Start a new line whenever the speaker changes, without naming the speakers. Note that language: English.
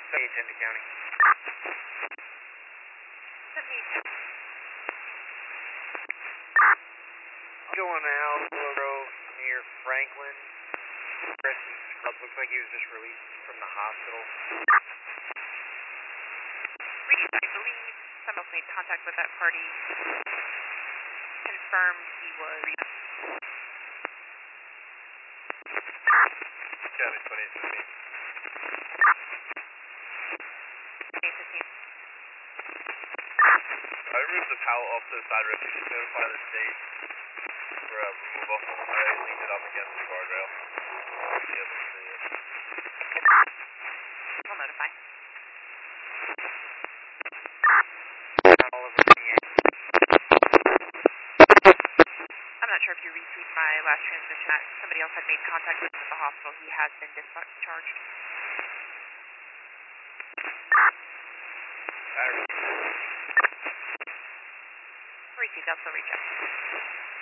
Tenda County. Going out Willow Grove near Franklin. Preston Scrubs looks like he was just released from the hospital.
I believe someone made contact with that party. Confirmed he was.
County 2015.
2015.
I removed the pallet off to the side road. You should notify the state for removal. I leaned it up against the guardrail. You'll be able to see it.
We'll notify.
All over the
I'm not sure if you received my last transmission. Somebody else had made contact with him at the hospital. He has been discharged. Received. I'll still reach out.